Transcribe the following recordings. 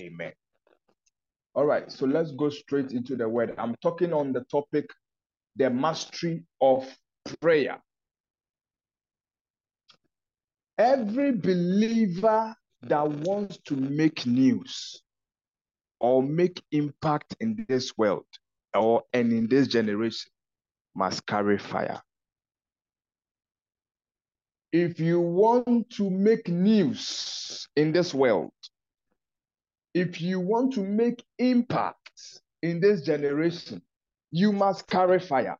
Amen. All right, so let's go straight into the word. I'm talking on the topic, the mastery of prayer. Every believer that wants to make news or make impact in this world and in this generation must carry fire. If you want to make news in this world, if you want to make impact in this generation, you must carry fire.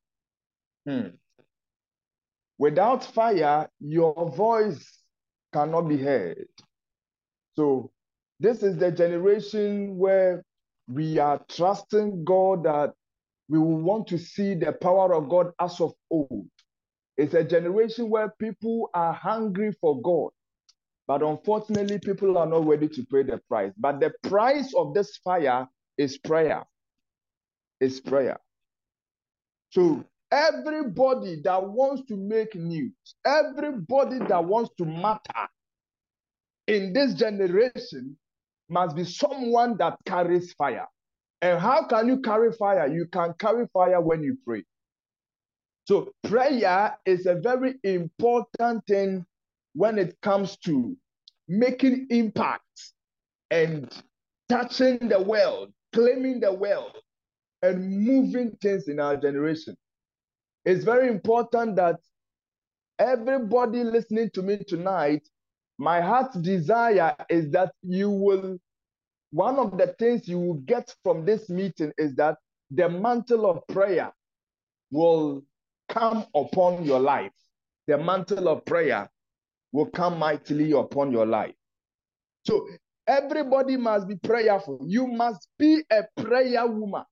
Without fire, your voice cannot be heard. So this is the generation where we are trusting God that we will want to see the power of God as of old. It's a generation where people are hungry for God. But unfortunately, people are not ready to pay the price. But the price of this fire is prayer. It's prayer. So everybody that wants to make news, everybody that wants to matter in this generation must be someone that carries fire. And how can you carry fire? You can carry fire when you pray. So prayer is a very important thing when it comes to making impact and touching the world, claiming the world, and moving things in our generation. It's very important that everybody listening to me tonight, my heart's desire is that one of the things you will get from this meeting is that the mantle of prayer will come upon your life. The mantle of prayer will come mightily upon your life. So everybody must be prayerful. You must be a prayer woman.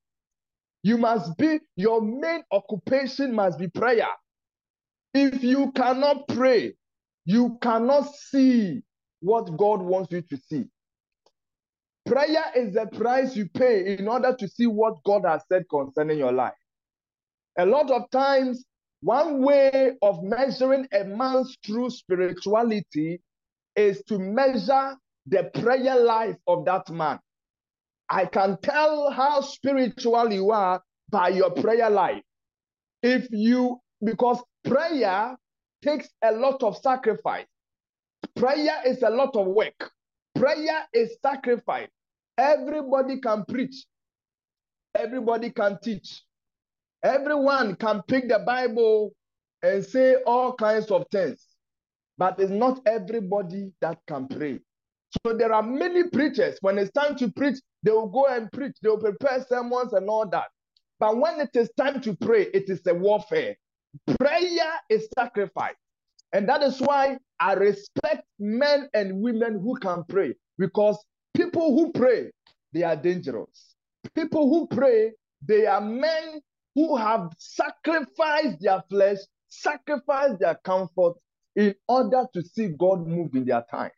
Your main occupation must be prayer. If you cannot pray, you cannot see what God wants you to see. Prayer is the price you pay in order to see what God has said concerning your life. A lot of times, one way of measuring a man's true spirituality is to measure the prayer life of that man. I can tell how spiritual you are by your prayer life. Because prayer takes a lot of sacrifice. Prayer is a lot of work. Prayer is sacrifice. Everybody can preach. Everybody can teach. Everyone can pick the Bible and say all kinds of things. But it's not everybody that can pray. So there are many preachers. When it's time to preach, they will go and preach. They will prepare sermons and all that. But when it is time to pray, it is a warfare. Prayer is sacrifice. And that is why I respect men and women who can pray. Because people who pray, they are dangerous. People who pray, they are men who have sacrificed their flesh, sacrificed their comfort in order to see God move in their time.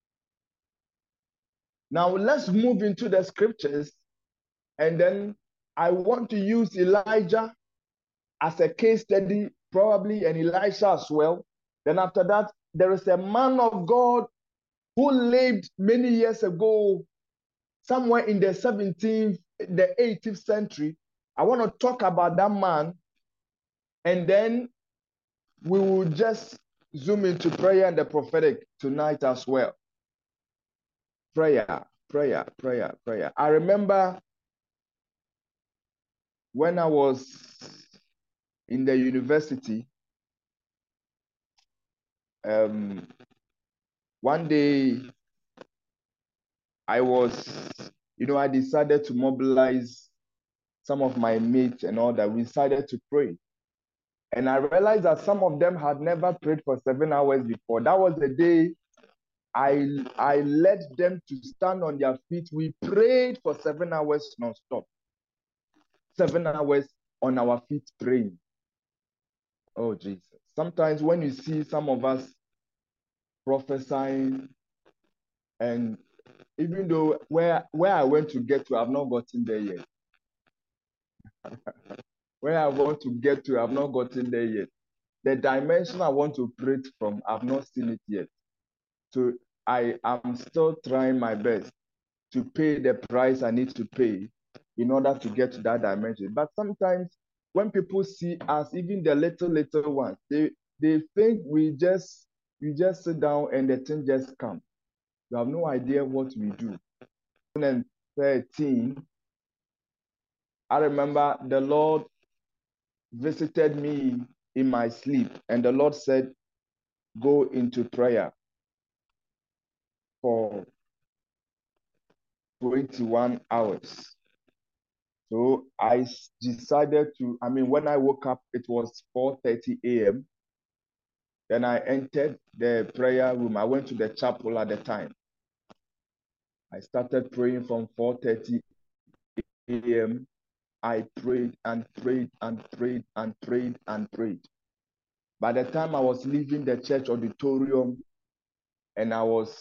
Now let's move into the scriptures, and then I want to use Elijah as a case study, probably, and Elisha as well. Then after that, there is a man of God who lived many years ago, somewhere in the 17th, the 18th century. I want to talk about that man, and then we will just zoom into prayer and the prophetic tonight as well. Prayer. I remember when I was in the university, one day I decided to mobilize some of my mates and all that. We decided to pray. And I realized that some of them had never prayed for 7 hours before. That was the day I led them to stand on their feet. We prayed for 7 hours non-stop. 7 hours on our feet praying. Oh, Jesus. Sometimes when you see some of us prophesying, and even though where I went to get to, I've not gotten there yet. Where I want to get to, I've not gotten there yet. The dimension I want to pray from, I've not seen it yet. So I am still trying my best. to pay the price I need to pay in order to get to that dimension. But sometimes when people see us, even the little ones, they think we just sit down and the thing just comes. You have no idea what we do. 2013, I remember the Lord visited me in my sleep, and the Lord said, go into prayer for 21 hours. So I decided to, when I woke up, it was 4:30 a.m. Then I entered the prayer room. I went to the chapel at the time. I started praying from 4:30 a.m. I prayed and prayed and prayed and prayed and prayed. By the time I was leaving the church auditorium and I was,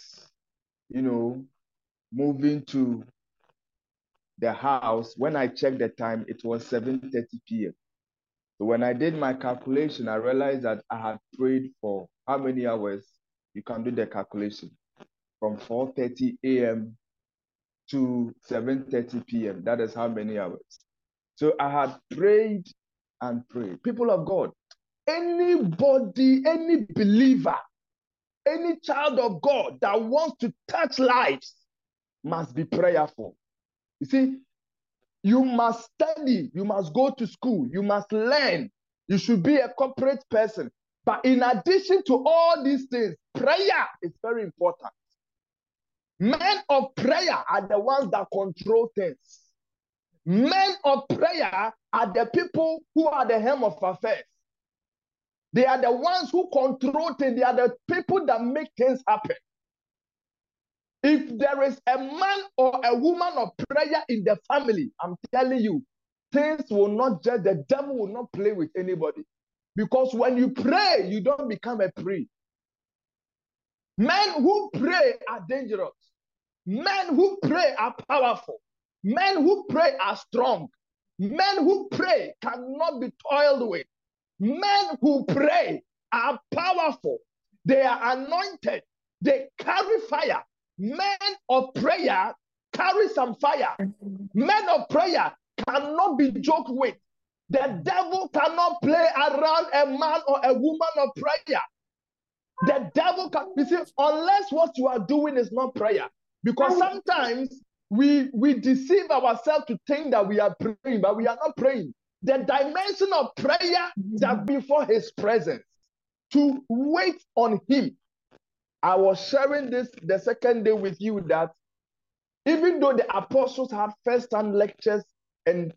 moving to the house, when I checked the time, it was 7:30 p.m. So when I did my calculation, I realized that I had prayed for how many hours? You can do the calculation. From 4:30 a.m. to 7:30 p.m. That is how many hours. So I had prayed and prayed. People of God, anybody, any believer, any child of God that wants to touch lives must be prayerful. You see, you must study, you must go to school, you must learn, you should be a corporate person. But in addition to all these things, prayer is very important. Men of prayer are the ones that control things. Men of prayer are the people who are the helm of affairs. They are the ones who control things. They are the people that make things happen. If there is a man or a woman of prayer in the family, I'm telling you, things will not just, the devil will not play with anybody. Because when you pray, you don't become a prey. Men who pray are dangerous. Men who pray are powerful. Men who pray are strong. Men who pray cannot be toiled with. Men who pray are powerful. They are anointed. They carry fire. Men of prayer carry some fire. Men of prayer cannot be joked with. The devil cannot play around a man or a woman of prayer. The devil can, you see, unless what you are doing is not prayer. Because sometimes we deceive ourselves to think that we are praying, but we are not praying. The dimension of prayer that before his presence, to wait on him. I was sharing this the second day with you that even though the apostles had first-hand lectures and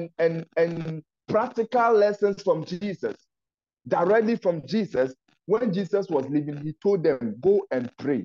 practical lessons from Jesus, directly from Jesus, when Jesus was leaving, he told them, go and pray.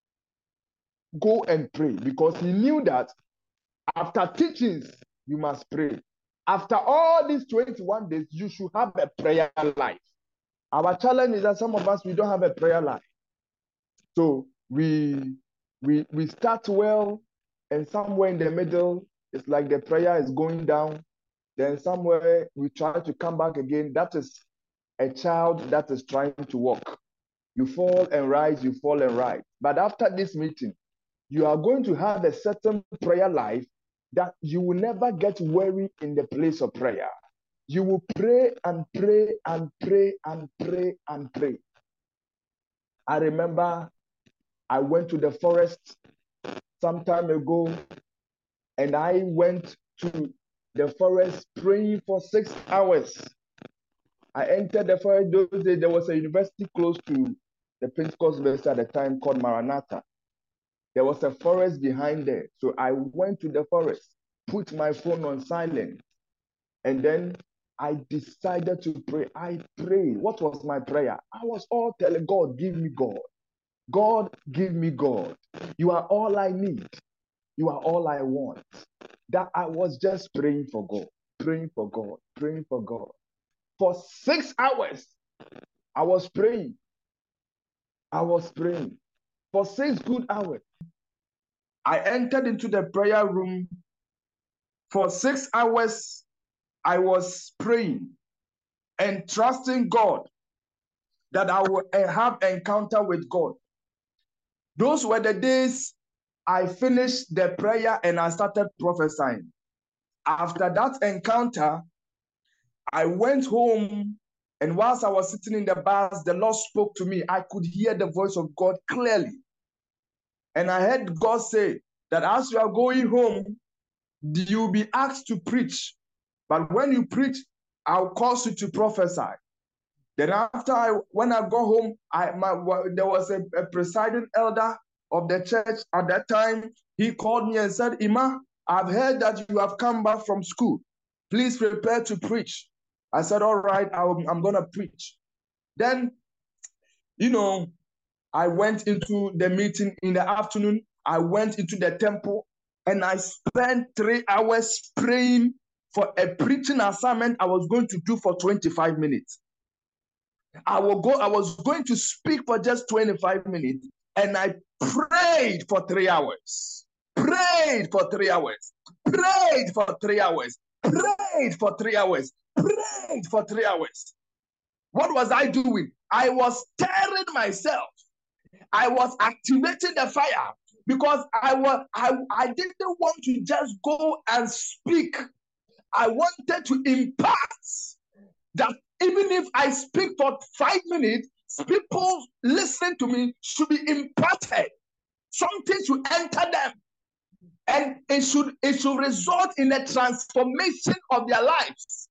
Go and pray, because he knew that after teachings, you must pray. After all these 21 days, you should have a prayer life. Our challenge is that some of us, we don't have a prayer life. So we start well, and somewhere in the middle, it's like the prayer is going down. Then somewhere we try to come back again. That is a child that is trying to walk. You fall and rise, you fall and rise. But after this meeting, you are going to have a certain prayer life that you will never get weary in the place of prayer. You will pray and pray and pray and pray and pray. I remember I went to the forest some time ago, and I went to the forest praying for 6 hours. I entered the forest those days. There was a university close to the Pentecost University at the time called Maranatha. There was a forest behind there. So I went to the forest, put my phone on silent, and then I decided to pray. I prayed. What was my prayer? I was all telling God, give me God. God, give me God. You are all I need. You are all I want. That I was just praying for God, praying for God, praying for God. For 6 hours, I was praying. I was praying. For 6 good hours. I entered into the prayer room. For 6 hours, I was praying and trusting God that I will have encounter with God. Those were the days I finished the prayer and I started prophesying. After that encounter, I went home, and whilst I was sitting in the bus, the Lord spoke to me. I could hear the voice of God clearly. And I heard God say that as you are going home, you'll be asked to preach. But when you preach, I'll cause you to prophesy. Then when I got home, there was a presiding elder of the church at that time. He called me and said, Ima, I've heard that you have come back from school. Please prepare to preach. I said, all right, I'm going to preach. Then, I went into the meeting in the afternoon. I went into the temple and I spent 3 hours praying for a preaching assignment I was going to do for 25 minutes. I was going to speak for just 25 minutes, and I prayed for 3 hours. Prayed for 3 hours. Prayed for 3 hours. Prayed for 3 hours. Prayed for 3 hours. What was I doing? I was stirring myself. I was activating the fire because I didn't want to just go and speak. I wanted to impart that even if I speak for 5 minutes, people listening to me should be imparted. Something should enter them. And it should result in a transformation of their lives.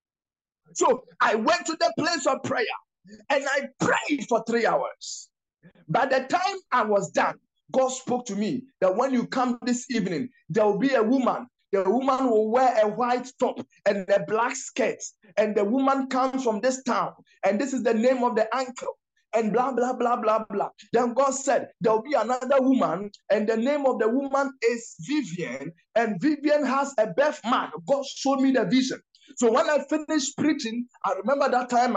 So I went to the place of prayer and I prayed for 3 hours. By the time I was done, God spoke to me that when you come this evening, there will be a woman. The woman will wear a white top and a black skirt. And the woman comes from this town. And this is the name of the uncle. And blah, blah, blah, blah, blah. Then God said, there will be another woman. And the name of the woman is Vivian. And Vivian has a birthmark. God showed me the vision. So when I finished preaching, I remember that time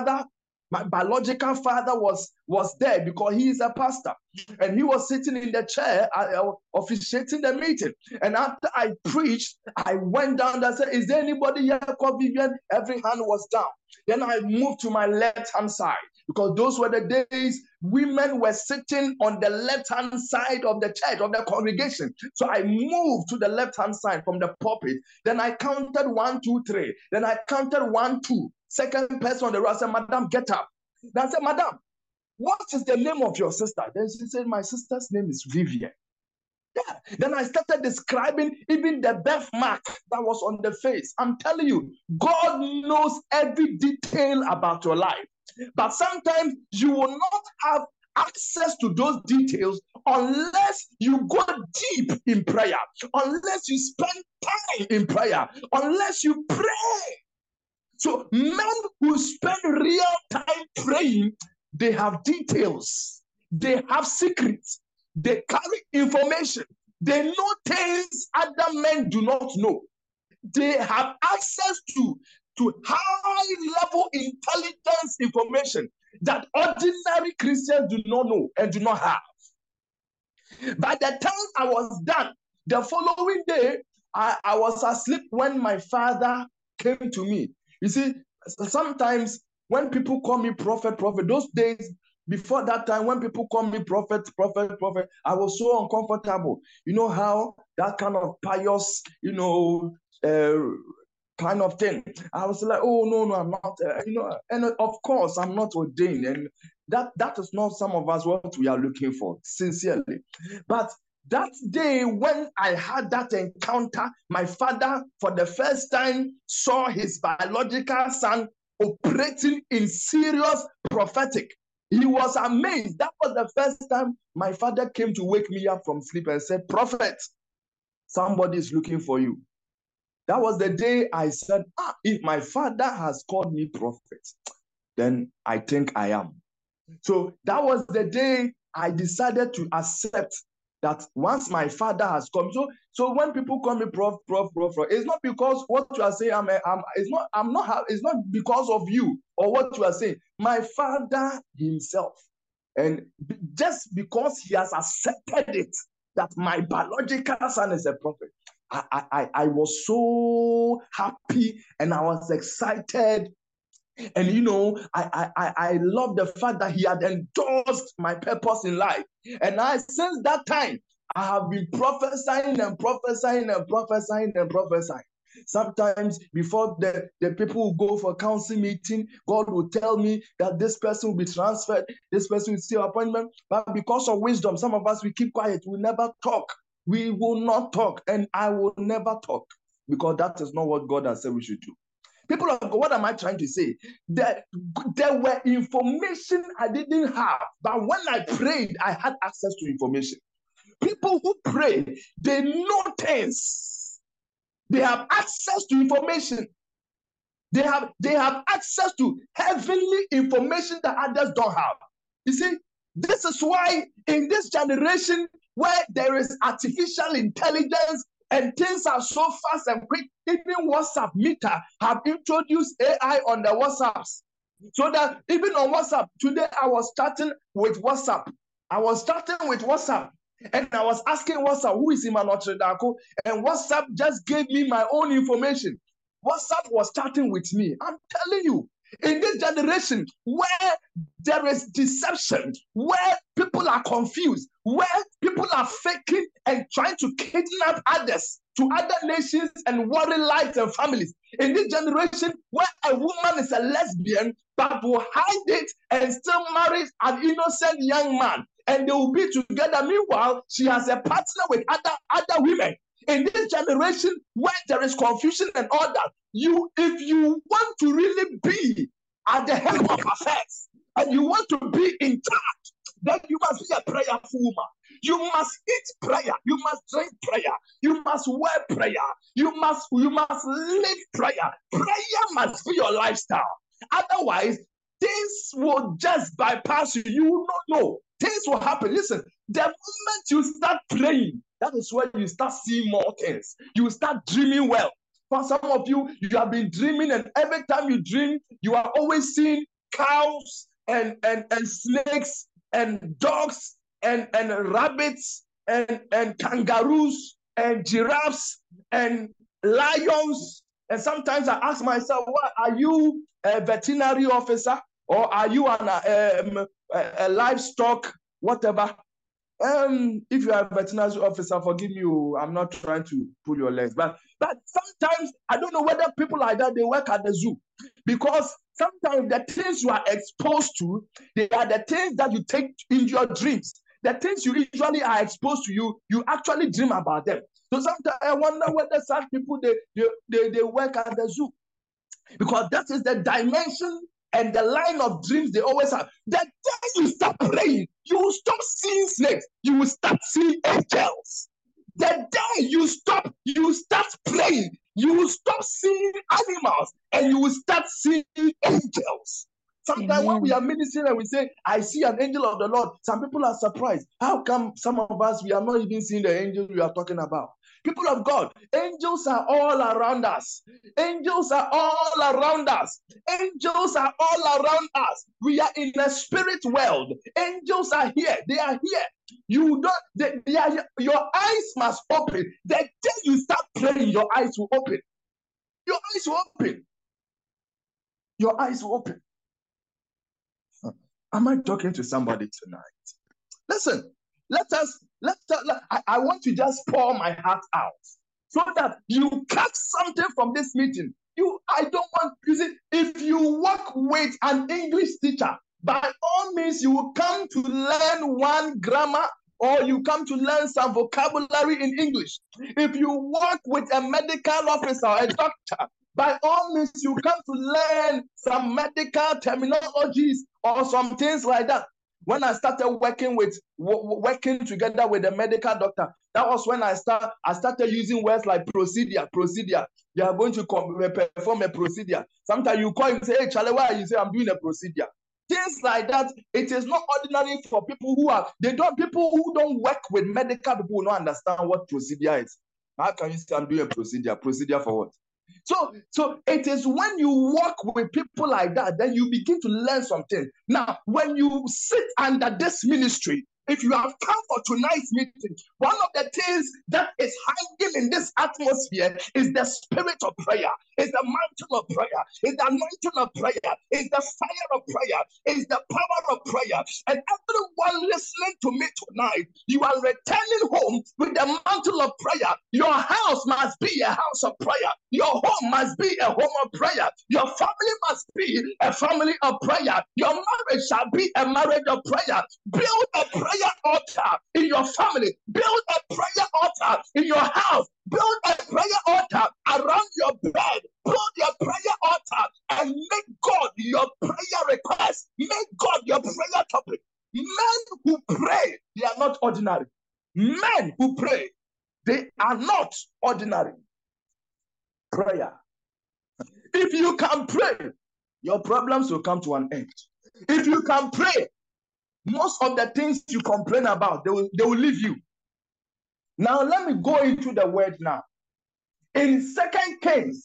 my biological father was there because he is a pastor, and he was sitting in the chair officiating the meeting. And after I preached, I went down and said, is there anybody here called Vivian? Every hand was down. Then I moved to my left-hand side because those were the days women were sitting on the left-hand side of the church, of the congregation. So I moved to the left-hand side from the pulpit. Then I counted 1, 2, 3. Then I counted 1, 2. Second person on the right said, Madam, get up. Then I said, Madam, what is the name of your sister? Then she said, my sister's name is Vivian. Yeah. Then I started describing even the birthmark that was on the face. I'm telling you, God knows every detail about your life. But sometimes you will not have access to those details unless you go deep in prayer, unless you spend time in prayer, unless you pray. So men who spend real time praying, they have details, they have secrets, they carry information, they know things other men do not know. They have access to high-level intelligence information that ordinary Christians do not know and do not have. By the time I was done, the following day, I was asleep when my father came to me. You see, sometimes when people call me prophet, those days before that time, when people call me prophet, I was so uncomfortable. You know how that kind of pious, kind of thing. I was like, oh, no, I'm not, and of course, I'm not ordained. And that is not some of us what we are looking for, sincerely. But that day when I had that encounter, my father, for the first time, saw his biological son operating in serious prophetic. He was amazed. That was the first time my father came to wake me up from sleep and said, Prophet, somebody is looking for you. That was the day I said, if my father has called me prophet, then I think I am. So that was the day I decided to accept that once my father has come. So when people call me prof, it's not because what you are saying, it's not because of you or what you are saying. My father himself. And just because he has accepted it, that my biological son is a prophet, I was so happy and I was excited. And I love the fact that he had endorsed my purpose in life. And since that time, I have been prophesying and prophesying and prophesying and prophesying. Sometimes before the people will go for council meeting, God will tell me that this person will be transferred, this person will see appointment. But because of wisdom, some of us, we keep quiet. We never talk. We will not talk, and I will never talk, because that is not what God has said we should do. People of God, what am I trying to say? There were information I didn't have, but when I prayed, I had access to information. People who pray, they know things. They have access to information. They have access to heavenly information that others don't have. You see, this is why in this generation where there is artificial intelligence and things are so fast and quick, even WhatsApp Meta have introduced AI on the WhatsApps. So that even on WhatsApp, today I was starting with WhatsApp. And I was asking WhatsApp, who is Emmanuel Tredako? And WhatsApp just gave me my own information. WhatsApp was starting with me. I'm telling you, in this generation where there is deception, where people are confused, where people are faking and trying to kidnap others to other nations and worry lives and families. In this generation where a woman is a lesbian but will hide it and still marry an innocent young man, and they will be together. Meanwhile, she has a partner with other women. In this generation where there is confusion and all that, if you want to really be at the head of affairs and you want to be in charge, then you must be a prayerful woman. You must eat prayer. You must drink prayer. You must wear prayer. You must live prayer. Prayer must be your lifestyle. Otherwise, things will just bypass you. You will not know. Things will happen. Listen, the moment you start praying, that is when you start seeing more things. You start dreaming well. For some of you, you have been dreaming, and every time you dream, you are always seeing cows and snakes and dogs and rabbits and kangaroos and giraffes and lions. And sometimes I ask myself, what are you, a veterinary officer, or are you a livestock, whatever? If you are a veterinary officer, forgive me, I'm not trying to pull your legs, but sometimes I don't know whether people like that, they work at the zoo, because sometimes the things you are exposed to, they are the things that you take in your dreams. The things you usually are exposed to, you actually dream about them. So sometimes I wonder whether such people they work at the zoo, because that is the dimension and the line of dreams they always have. The day you start praying, you will stop seeing snakes. You will start seeing angels. The day you start praying, you will stop seeing animals and you will start seeing angels. Sometimes when we are ministering and we say, I see an angel of the Lord, some people are surprised. How come some of us, we are not even seeing the angel we are talking about? People of God, angels are all around us. Angels are all around us. Angels are all around us. We are in a spirit world. Angels are here. They are here. You don't. They are here. Your eyes must open. The day you start praying, your eyes will open. Your eyes will open. Your eyes will open. Am I talking to somebody tonight? Listen. I want to just pour my heart out so that you catch something from this meeting. I don't want, you see, if you work with an English teacher, by all means, you will come to learn one grammar or you come to learn some vocabulary in English. If you work with a medical officer or a doctor, by all means, you come to learn some medical terminologies or some things like that. When I started working together with a medical doctor, that was when I started using words like procedure. You are going to perform a procedure. Sometimes you call and say, hey, Charlie, why? You say, I'm doing a procedure. Things like that. It is not ordinary for people people who don't work with medical people will not understand what procedure is. How can you say I'm doing a procedure? Procedure for what? So it is when you work with people like that, then you begin to learn something. Now, when you sit under this ministry, if you have come for tonight's meeting, one of the things that is hanging in this atmosphere is the spirit of prayer, is the mantle of prayer, is the anointing of prayer, is the fire of prayer, is the power of prayer. And everyone listening to me tonight, you are returning home with the mantle of prayer. Your house must be a house of prayer. Your home must be a home of prayer. Your family must be a family of prayer. Your marriage shall be a marriage of prayer. Build a prayer altar in your family. Build a prayer altar in your house. Build a prayer altar around your bed. Build your prayer altar and make God your prayer request. Make God your prayer topic. Men who pray, they are not ordinary. Men who pray, they are not ordinary. Prayer. If you can pray, your problems will come to an end. If you can pray, most of the things you complain about, they will leave you. Now, let me go into the word now. In 2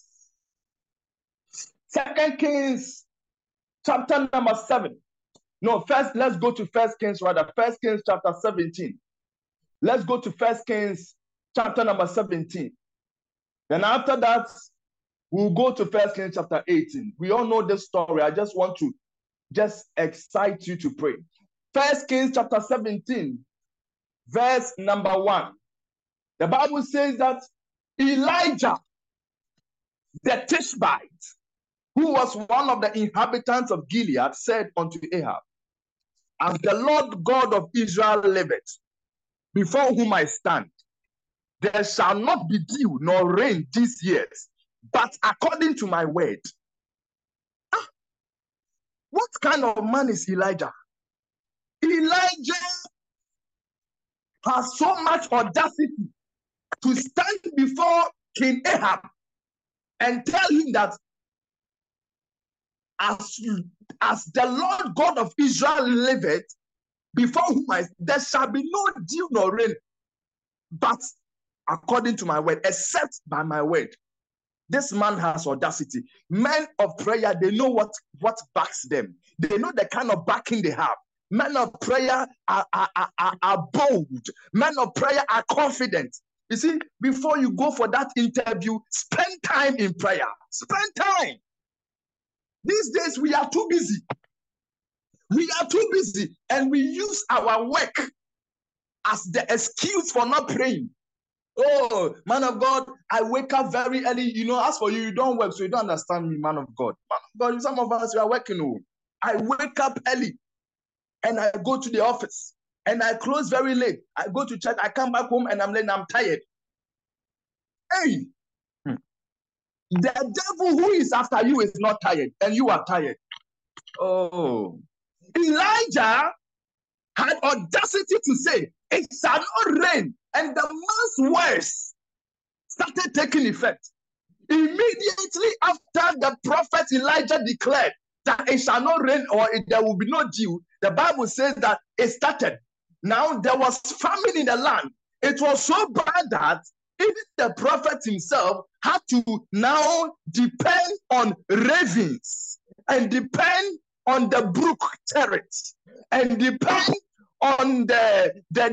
Kings, chapter number 7. No, first, let's go to 1 Kings rather. 1 Kings chapter 17. Let's go to 1 Kings chapter number 17. Then after that, we'll go to 1 Kings chapter 18. We all know this story. I just want to excite you to pray. 1 Kings chapter 17, verse number 1. The Bible says that Elijah, the Tishbite, who was one of the inhabitants of Gilead, said unto Ahab, as the Lord God of Israel liveth, before whom I stand, there shall not be dew nor rain these years, but according to my word. What kind of man is Elijah? Elijah has so much audacity to stand before King Ahab and tell him that as the Lord God of Israel liveth, before whom there shall be no dew nor rain, but according to my word, except by my word. This man has audacity. Men of prayer, they know what backs them. They know the kind of backing they have. Men of prayer are bold. Men of prayer are confident. You see, before you go for that interview, spend time in prayer. Spend time. These days, we are too busy. We are too busy, and we use our work as the excuse for not praying. Oh, man of God, I wake up very early. You know, as for you, you don't work, so you don't understand me, man of God. Man of God, some of us, we are working. Oh. I wake up early, and I go to the office, and I close very late. I go to church, I come back home, and I'm late, I'm tired. Hey, the devil who is after you is not tired, and you are tired. Oh, Elijah had audacity to say, it shall not rain. And the man's words started taking effect. Immediately after the prophet Elijah declared that it shall not rain or there will be no dew, the Bible says that it started. Now there was famine in the land. It was so bad that even the prophet himself had to now depend on ravens and depend on the brook turrets and depend on the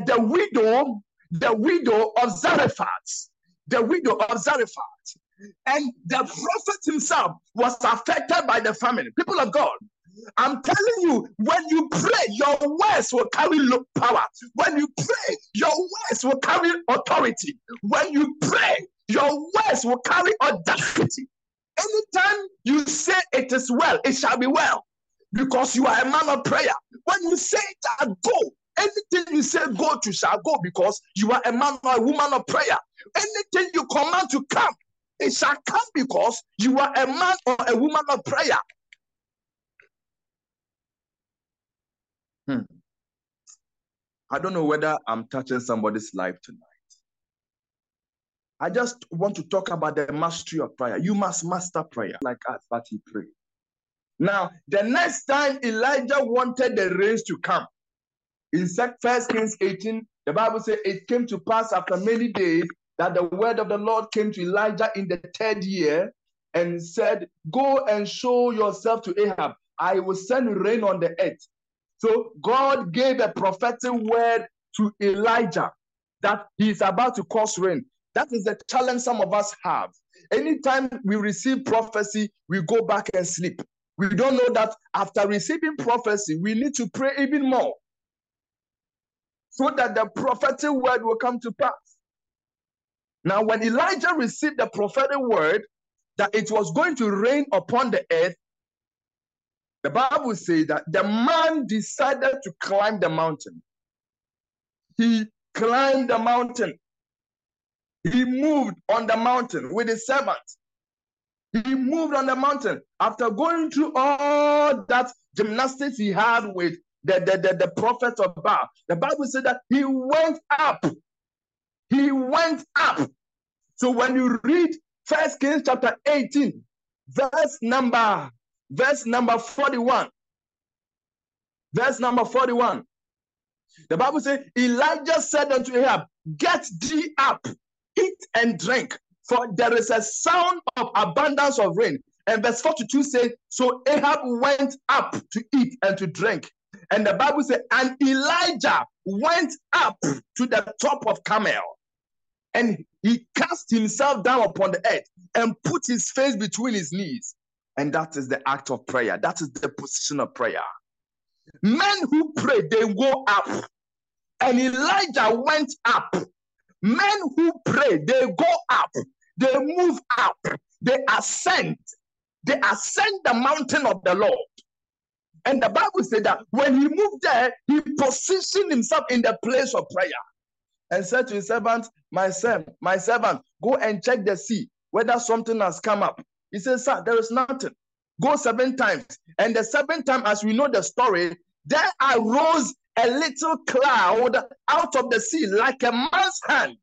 widow of Zarephath, and the prophet himself was affected by the famine. People of God, I'm telling you, when you pray, your words will carry power. When you pray, your words will carry authority. When you pray, your words will carry audacity. Anytime you say it is well, it shall be well, because you are a man of prayer. When you say that go, anything you say go to shall go, because you are a man or a woman of prayer. Anything you command to come, it shall come, because you are a man or a woman of prayer. I don't know whether I'm touching somebody's life tonight. I just want to talk about the mastery of prayer. You must master prayer like us, but he prayed. Now, the next time Elijah wanted the rains to come, in 1 Kings 18, the Bible says it came to pass after many days that the word of the Lord came to Elijah in the 3rd year and said, go and show yourself to Ahab. I will send rain on the earth. So God gave a prophetic word to Elijah that he's about to cause rain. That is the challenge some of us have. Anytime we receive prophecy, we go back and sleep. We don't know that after receiving prophecy, we need to pray even more so that the prophetic word will come to pass. Now, when Elijah received the prophetic word that it was going to rain upon the earth, the Bible says that the man decided to climb the mountain. He climbed the mountain. He moved on the mountain with his servant. He moved on the mountain after going through all that gymnastics he had with the prophet of Baal. The Bible said that he went up. He went up. So when you read 1 Kings chapter 18, verse number 41. Verse number 41. The Bible says, Elijah said unto Ahab, get thee up, eat and drink, for there is a sound of abundance of rain. And verse 42 says, so Ahab went up to eat and to drink. And the Bible says, and Elijah went up to the top of Carmel, and he cast himself down upon the earth and put his face between his knees. And that is the act of prayer. That is the position of prayer. Men who pray, they go up. And Elijah went up. Men who pray, they go up. They move up. They ascend. They ascend the mountain of the Lord. And the Bible said that when he moved there, he positioned himself in the place of prayer and said to his servant, my servant, go and check the sea, whether something has come up. He said, sir, there is nothing. Go 7 times. And the 7th time, as we know the story, there arose a little cloud out of the sea like a man's hand.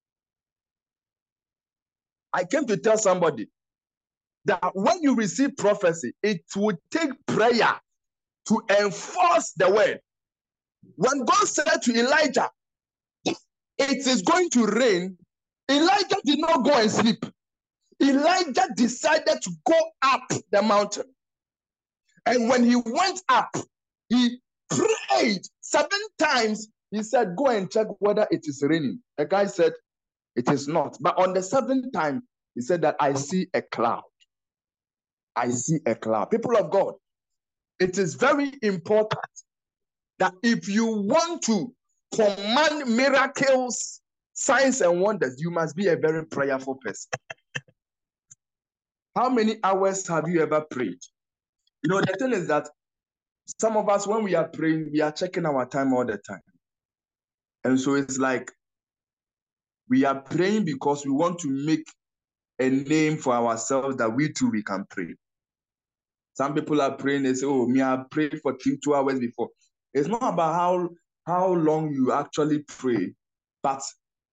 I came to tell somebody that when you receive prophecy, it will take prayer to enforce the word. When God said to Elijah, it is going to rain, Elijah did not go and sleep. Elijah decided to go up the mountain. And when he went up, he prayed 7 times. He said, go and check whether it is raining. The guy said, it is not. But on the 7th time, he said that I see a cloud. I see a cloud. People of God, it is very important that if you want to command miracles, signs, and wonders, you must be a very prayerful person. How many hours have you ever prayed? You know, the thing is that some of us, when we are praying, we are checking our time all the time. And so it's like we are praying because we want to make a name for ourselves that we too, we can pray. Some people are praying, they say, oh, me, I prayed for 2 hours before. It's not about how long you actually pray, but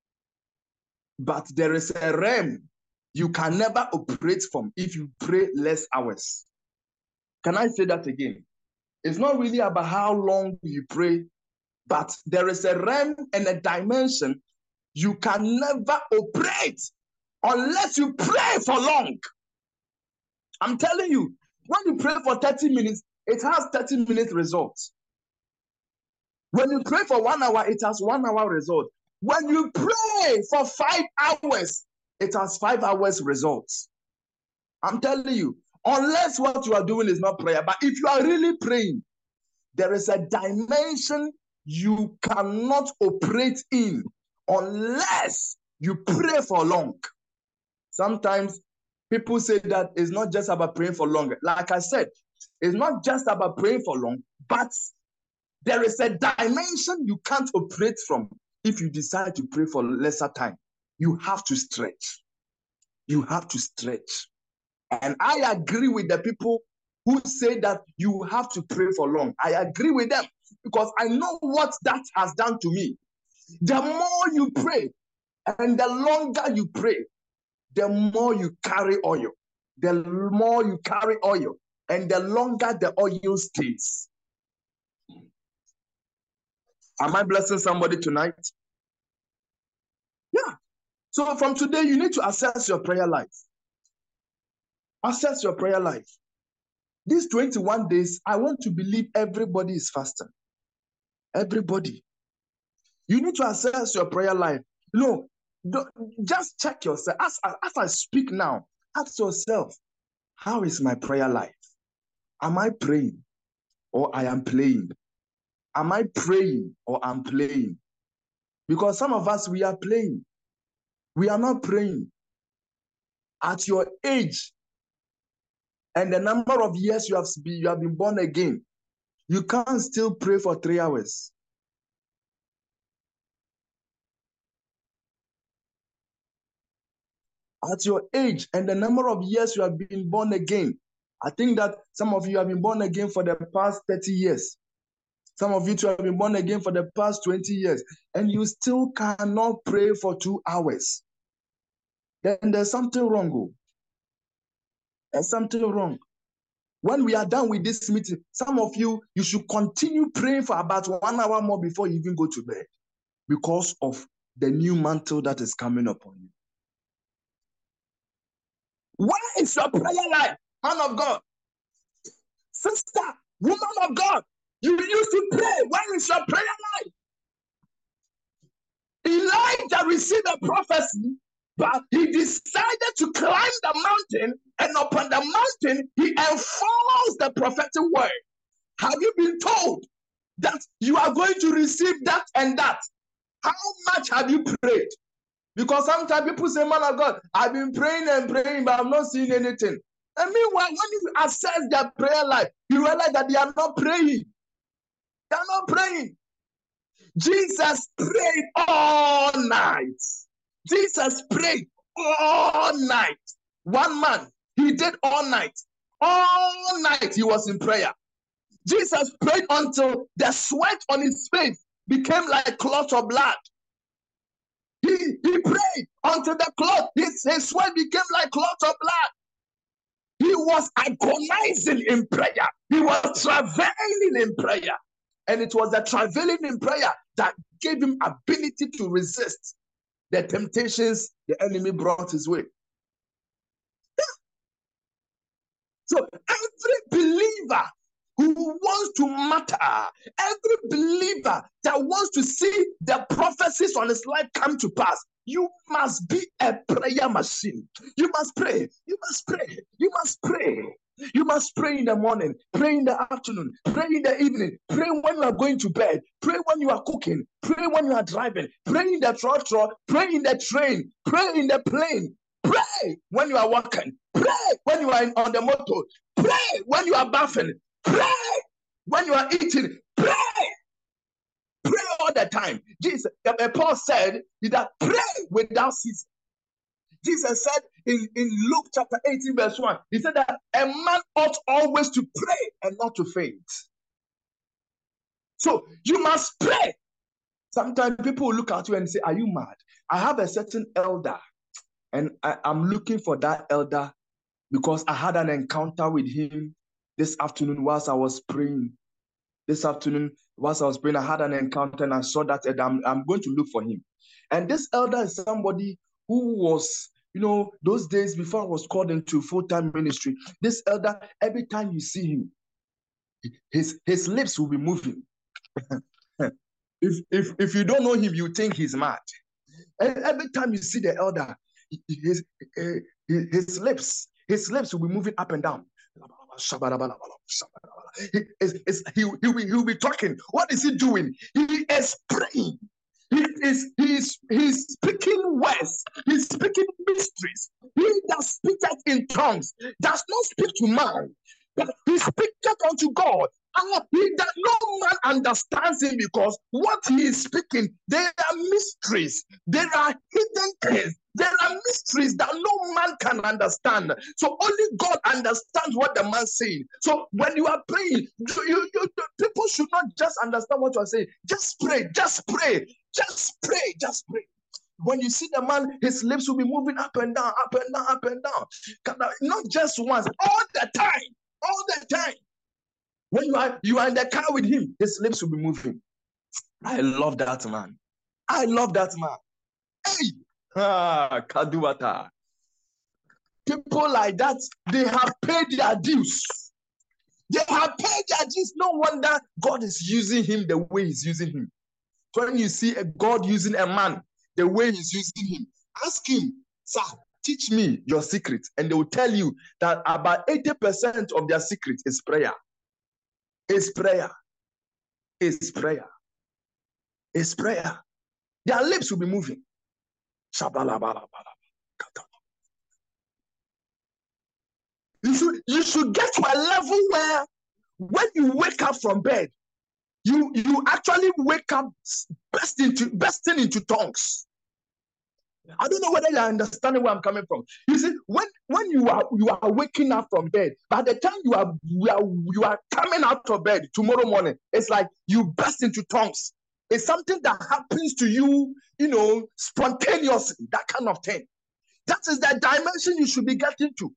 there is a realm you can never operate from if you pray less hours. Can I say that again? It's not really about how long you pray, but there is a realm and a dimension you can never operate unless you pray for long. I'm telling you, when you pray for 30 minutes, it has 30-minute results. When you pray for 1 hour, it has 1 hour result. When you pray for 5 hours, it has 5 hours results. I'm telling you, unless what you are doing is not prayer, but if you are really praying, there is a dimension you cannot operate in unless you pray for long. Sometimes people say that it's not just about praying for long. Like I said, it's not just about praying for long, but there is a dimension you can't operate from if you decide to pray for lesser time. You have to stretch. You have to stretch. And I agree with the people who say that you have to pray for long. I agree with them because I know what that has done to me. The more you pray and the longer you pray, the more you carry oil. The more you carry oil and the longer the oil stays. Am I blessing somebody tonight? Yeah. So from today, you need to assess your prayer life. Assess your prayer life. These 21 days, I want to believe everybody is fasting. Everybody. You need to assess your prayer life. No, just check yourself. As I speak now, ask yourself, how is my prayer life? Am I praying or I am playing? Am I praying or I'm playing? Because some of us, we are playing. We are not praying. At your age and the number of years you have been born again, you can't still pray for 3 hours. At your age and the number of years you have been born again, I think that some of you have been born again for the past 30 years. Some of you too have been born again for the past 20 years, and you still cannot pray for 2 hours. Then there's something wrong. There's something wrong. When we are done with this meeting, some of you should continue praying for about 1 hour more before you even go to bed, because of the new mantle that is coming upon you. Where is your prayer life, man of God? Sister, woman of God, you used to pray. Where is your prayer life? Elijah received a prophecy, but he decided to climb the mountain, and upon the mountain, he enforced the prophetic word. Have you been told that you are going to receive that and that? How much have you prayed? Because sometimes people say, man of God, I've been praying and praying, but I'm not seeing anything. And meanwhile, when you assess their prayer life, you realize that they are not praying. They are not praying. Jesus prayed all night. Jesus prayed all night. One man, he did all night. All night he was in prayer. Jesus prayed until the sweat on his face became like clots of blood. He prayed until the cloth, his sweat became like clots of blood. He was agonizing in prayer. He was travailing in prayer. And it was the travailing in prayer that gave him ability to resist the temptations the enemy brought his way. So every believer who wants to matter, every believer that wants to see the prophecies on his life come to pass, you must be a prayer machine. You must pray. You must pray. You must pray. You must pray in the morning, pray in the afternoon, pray in the evening, pray when you are going to bed, pray when you are cooking, pray when you are driving, pray in the trotro, pray in the train, pray in the plane, pray when you are walking, pray when you are on the motor, pray when you are bathing, pray when you are eating, pray. Pray all the time. Jesus, Paul said that pray without ceasing. Jesus said in Luke chapter 18, verse 1, he said that a man ought always to pray and not to faint. So you must pray. Sometimes people will look at you and say, are you mad? I have a certain elder, and I'm looking for that elder because I had an encounter with him this afternoon whilst I was praying. This afternoon, whilst I was praying, I had an encounter and I saw that elder. I'm going to look for him. And this elder is somebody who was, those days before I was called into full-time ministry, this elder, every time you see him, his lips will be moving. If you don't know him, you think he's mad. And every time you see the elder, his lips will be moving up and down. He'll be talking. What is he doing? He is praying. He's speaking words. He's speaking mysteries. He that speaketh in tongues does not speak to man, but he speaketh unto God. That no man understands him, because what he is speaking, there are mysteries, there are hidden things, there are mysteries that no man can understand. So only God understands what the man is saying. So when you are praying, people should not just understand what you are saying. Just pray, just pray, just pray, just pray. When you see the man, his lips will be moving up and down, up and down, up and down. Not just once, all the time, all the time. When you are in the car with him, his lips will be moving. I love that man. I love that man. Hey, Kaduwata. People like that, they have paid their dues. They have paid their dues. No wonder God is using him the way he's using him. When you see a God using a man the way he's using him, ask him, sir, teach me your secret. And they will tell you that about 80% of their secret is prayer. It's prayer. It's prayer. It's prayer. Their lips will be moving. You should get to a level where when you wake up from bed, you actually wake up bursting into tongues. I don't know whether you are understanding where I'm coming from. You see, when you are waking up from bed, by the time you are coming out of bed tomorrow morning, it's like you burst into tongues. It's something that happens to you, spontaneously, that kind of thing. That is the dimension you should be getting to.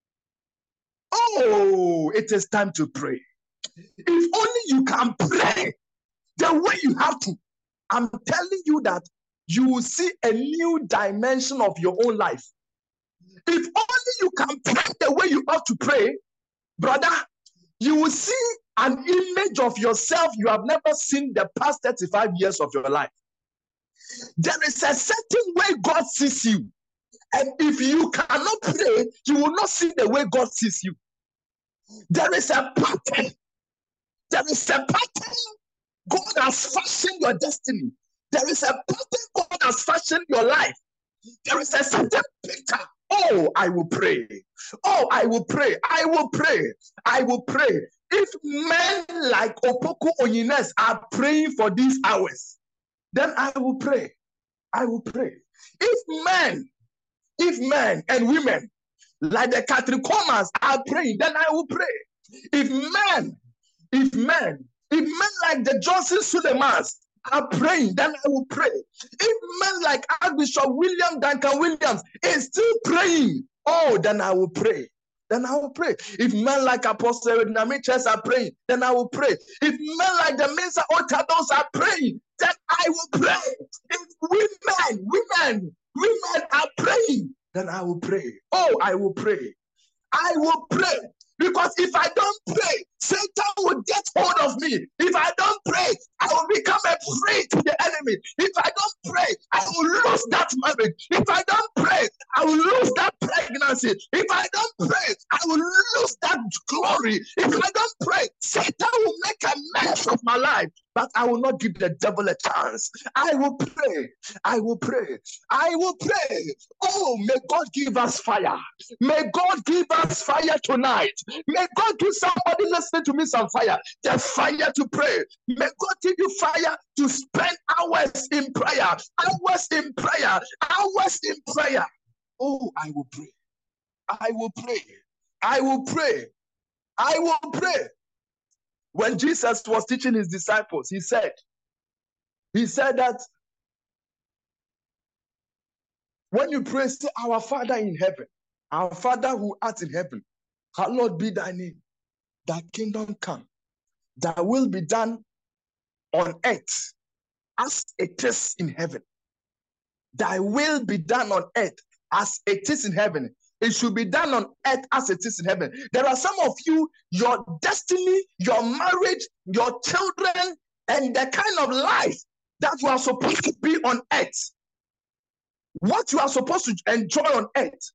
Oh, it is time to pray. If only you can pray the way you have to, I'm telling you that you will see a new dimension of your own life. If only you can pray the way you ought to pray, brother, you will see an image of yourself you have never seen the past 35 years of your life. There is a certain way God sees you. And if you cannot pray, you will not see the way God sees you. There is a pattern. There is a pattern. God has fashioned your destiny. There is a pattern God has fashioned your life. There is a certain picture. Oh, I will pray. Oh, I will pray. I will pray. I will pray. If men like Opoku Onyines are praying for these hours, then I will pray. I will pray. If men and women like the Capricorns are praying, then I will pray. If men like the Johnson Suleimans are praying, then I will pray. If men like Archbishop William Duncan Williams is still praying, oh, then I will pray. Then I will pray. If men like Apostle Namiches are praying, then I will pray. If men like the Mensa Otados are praying, then I will pray. If women are praying, then I will pray. Oh, I will pray. I will pray. Because if I don't pray, Satan will get hold of me. If I don't pray, I will become a prey to the enemy. If I don't pray, I will lose that marriage. If I don't pray, I will lose that pregnancy. If I don't pray, I will lose that glory. If I don't pray, Satan will make a mess of my life. But I will not give the devil a chance. I will pray. I will pray. I will pray. Oh, may God give us fire. May God give us fire tonight. May God give somebody listening to me some fire. The fire to pray. May God give you fire to spend hours in prayer. Hours in prayer. Hours in prayer. Oh, I will pray. I will pray. I will pray. I will pray. When Jesus was teaching his disciples, he said that when you pray, say, our Father in heaven, our Father who art in heaven, hallowed be thy name, thy kingdom come, thy will be done on earth as it is in heaven. Thy will be done on earth as it is in heaven. It should be done on earth as it is in heaven. There are some of you, your destiny, your marriage, your children, and the kind of life that you are supposed to be on earth. What you are supposed to enjoy on earth,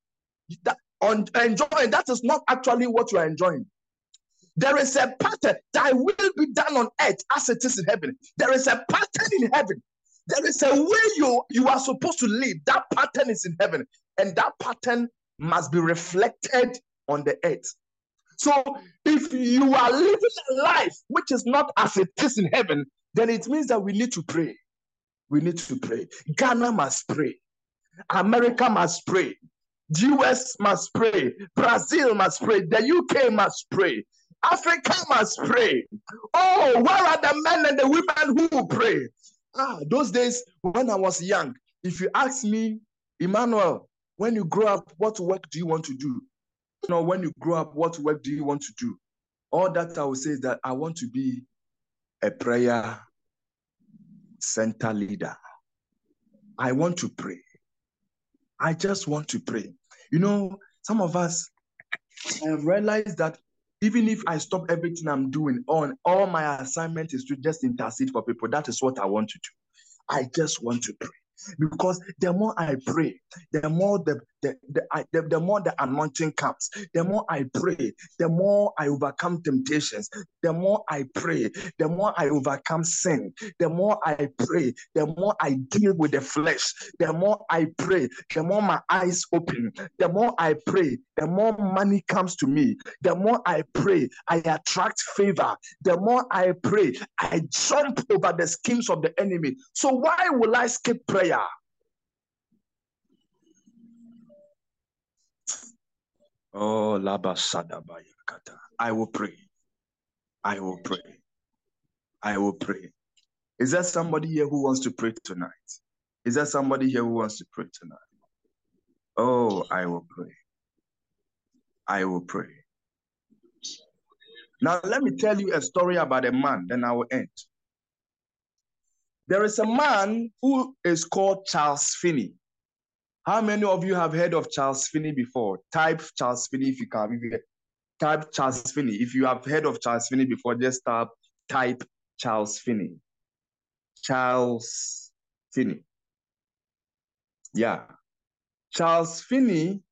that is not actually what you are enjoying. There is a pattern that will be done on earth as it is in heaven. There is a pattern in heaven. There is a way you are supposed to live. That pattern is in heaven. And that pattern must be reflected on the earth. So if you are living a life which is not as it is in heaven, then it means that we need to pray. We need to pray. Ghana must pray. America must pray. The US must pray. Brazil must pray. The UK must pray. Africa must pray. Oh, where are the men and the women who will pray? Those days when I was young, if you ask me, Emmanuel, when you grow up, what work do you want to do? When you grow up, what work do you want to do? All that I will say is that I want to be a prayer center leader. I want to pray. I just want to pray. Some of us have realized that Even if I stop everything I'm doing, on all my assignment is to just intercede for people. That is what I want to do. I just want to pray. Because the more I pray, the more the more the anointing comes. The more I pray, the more I overcome temptations. The more I pray, the more I overcome sin. The more I pray, the more I deal with the flesh. The more I pray, the more my eyes open. The more I pray, the more money comes to me. The more I pray, I attract favor. The more I pray, I jump over the schemes of the enemy. So why will I skip prayer? Oh, Labasadabayakata. I will pray. I will pray. I will pray. Is there somebody here who wants to pray tonight? Is there somebody here who wants to pray tonight? Oh, I will pray. I will pray. Now, let me tell you a story about a man, then I will end. There is a man who is called Charles Finney. How many of you have heard of Charles Finney before? Type Charles Finney if you can. Type Charles Finney. If you have heard of Charles Finney before, just type Charles Finney. Charles Finney. Yeah. Charles Finney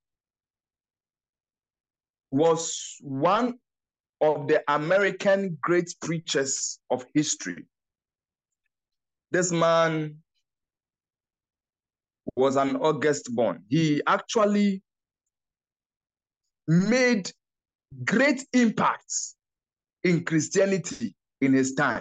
was one of the American great preachers of history. This man was an August born. He actually made great impacts in Christianity in his time.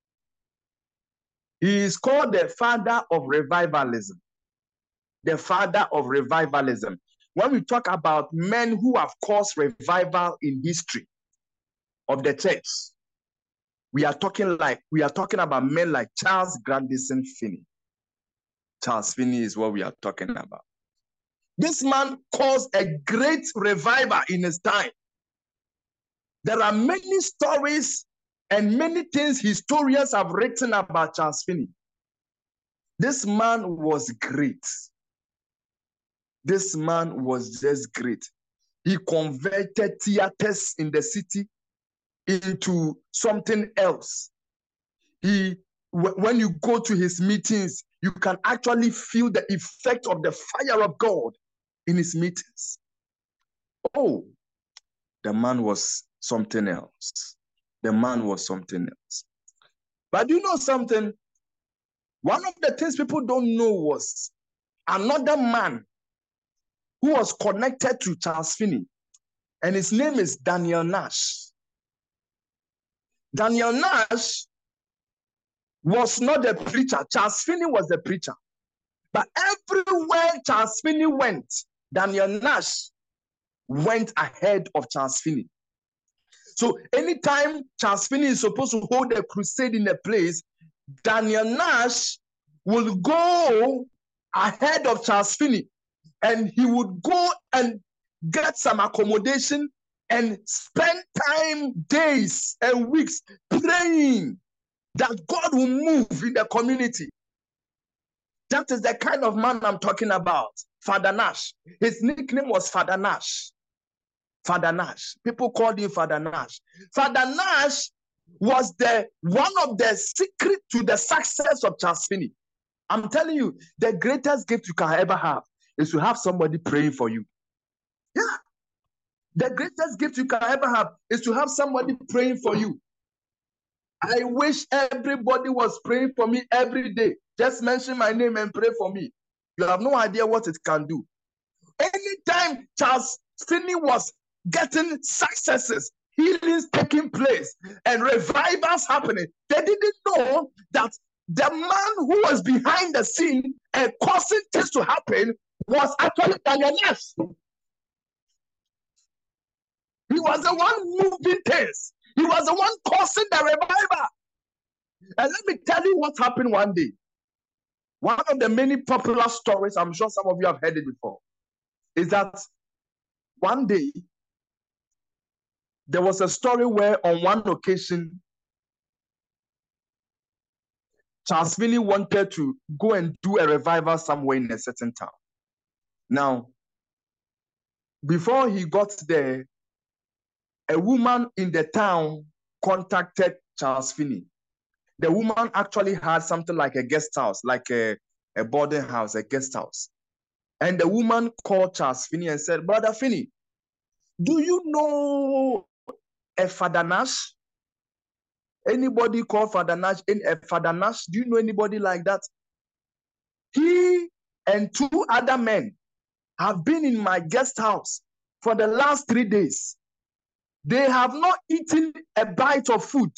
He is called the father of revivalism. The father of revivalism. When we talk about men who have caused revival in history of the church, we are talking about men like Charles Grandison Finney. Charles Finney is what we are talking about. This man caused a great revival in his time. There are many stories and many things historians have written about Charles Finney. This man was great. This man was just great. He converted theaters in the city into something else. When you go to his meetings, you can actually feel the effect of the fire of God in his meetings. Oh, the man was something else. The man was something else. But you know something? One of the things people don't know was another man who was connected to Charles Finney, and his name is Daniel Nash. Daniel Nash was not the preacher. Charles Finney was the preacher. But everywhere Charles Finney went, Daniel Nash went ahead of Charles Finney. So anytime Charles Finney is supposed to hold a crusade in a place, Daniel Nash will go ahead of Charles Finney, and he would go and get some accommodation and spend time, days and weeks praying that God will move in the community. That is the kind of man I'm talking about, Father Nash. His nickname was Father Nash. Father Nash. People called him Father Nash. Father Nash was one of the secret to the success of Charles Finney. I'm telling you, the greatest gift you can ever have is to have somebody praying for you. Yeah. The greatest gift you can ever have is to have somebody praying for you. I wish everybody was praying for me every day. Just mention my name and pray for me. You have no idea what it can do. Anytime Charles Finney was getting successes, healings taking place, and revivals happening, they didn't know that the man who was behind the scene and causing things to happen was actually Daniel Nash. He was the one moving things. He was the one causing the revival. And let me tell you what happened one day. One of the many popular stories, I'm sure some of you have heard it before, is that one day there was a story where on one occasion, Charles Finney wanted to go and do a revival somewhere in a certain town. Now, before he got there, a woman in the town contacted Charles Finney. The woman actually had something like a guest house, like a boarding house, a guest house. And the woman called Charles Finney and said, Brother Finney, do you know a Father Nash? Anybody called Father Nash? Father Nash, do you know anybody like that? He and 2 other men have been in my guest house for the last 3 days. They have not eaten a bite of food.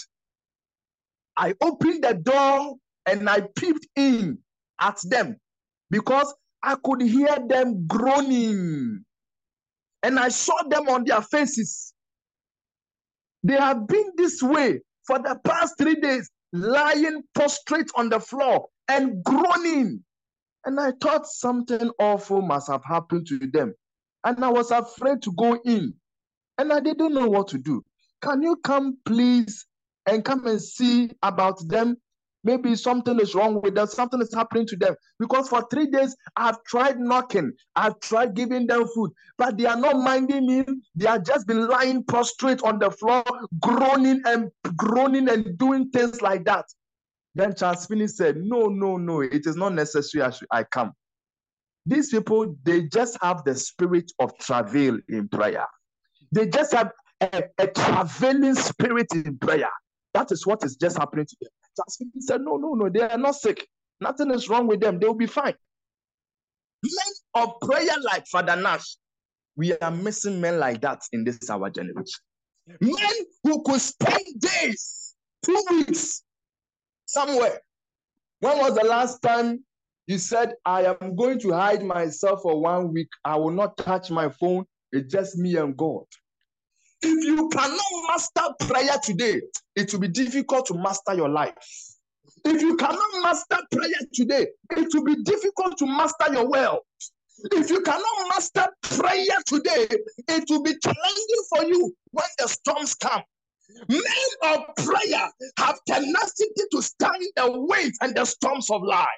I opened the door and I peeped in at them because I could hear them groaning. And I saw them on their faces. They have been this way for the past 3 days, lying prostrate on the floor and groaning. And I thought something awful must have happened to them. And I was afraid to go in. And I didn't know what to do. Can you come, please, and come and see about them? Maybe something is wrong with them. Something is happening to them. Because for 3 days, I've tried knocking. I've tried giving them food. But they are not minding me. They have just been lying prostrate on the floor, groaning and doing things like that. Then Charles Finney said, no, it is not necessary I come. These people, they just have the spirit of travail in prayer. They just have a traveling spirit in prayer. That is what is just happening to them. Charles Finney said, no, they are not sick. Nothing is wrong with them. They will be fine. Men of prayer like Father Nash, we are missing men like that in this our generation. Men who could spend days, 2 weeks, somewhere. When was the last time you said, I am going to hide myself for 1 week. I will not touch my phone. It's just me and God. If you cannot master prayer today, it will be difficult to master your life. If you cannot master prayer today, it will be difficult to master your wealth. If you cannot master prayer today, it will be challenging for you when the storms come. Men of prayer have tenacity to stand the weight and the storms of life.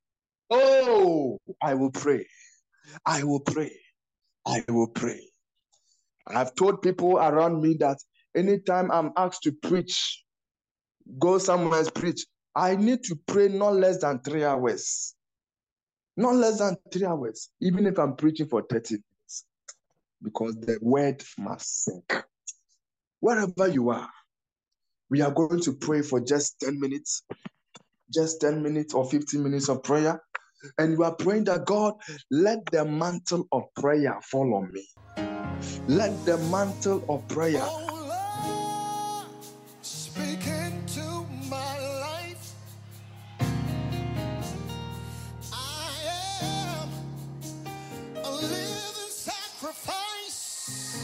Oh, I will pray. I will pray. I will pray. I've told people around me that anytime I'm asked to preach, go somewhere and preach, I need to pray not less than 3 hours. Not less than 3 hours, even if I'm preaching for 30 minutes, because the word must sink. Wherever you are, we are going to pray for just 10 minutes, or 15 minutes of prayer. And you are praying that God, let the mantle of prayer fall on me. Let the mantle of prayer. Oh Lord, speak into my life. I am a living sacrifice.